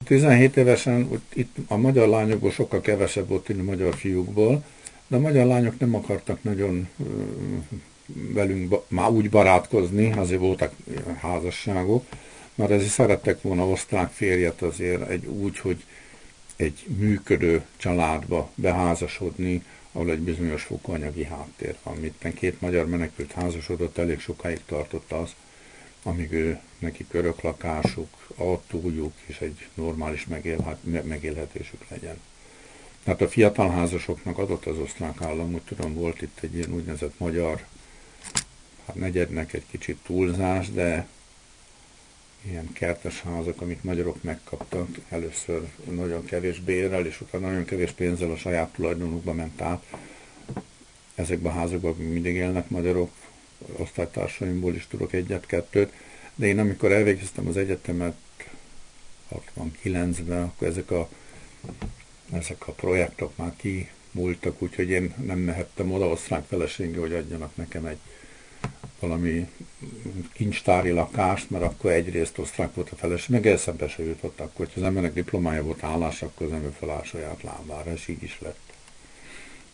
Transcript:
17 évesen itt a magyar lányokból sokkal kevesebb volt, mint a magyar fiúkból, de a magyar lányok nem akartak nagyon velünk már úgy barátkozni, azért voltak házasságok, mert ezért szerettek volna osztrák férjet azért úgy, hogy egy működő családba beházasodni, ahol egy bizonyos fokú anyagi háttér van. Mitten két magyar menekült házasodott, elég sokáig tartott az, amíg nekik öröklakásuk, autójuk és egy normális megélhetésük legyen. Tehát a fiatal házasoknak adott az osztrák állam, úgy tudom, volt itt egy ilyen úgynevezett magyar, hát negyednek egy kicsit túlzás, de ilyen kertes házak, amit magyarok megkaptak, először nagyon kevés bérrel, és utána nagyon kevés pénzzel a saját tulajdonukba ment át. Ezekben a házakban mindig élnek magyarok, osztálytársaimból is tudok egyet-kettőt, de én amikor elvégeztem az egyetemet 69-ben, akkor ezek a projektok már kimúltak, úgyhogy én nem mehettem oda osztrák feleségre, hogy adjanak nekem egy valami kincstári lakást, mert akkor egyrészt osztrák volt a feleség, meg eszembe se jutott akkor, hogy az embernek diplomája volt, állás, akkor az ember feláll saját lábára, és így is lett.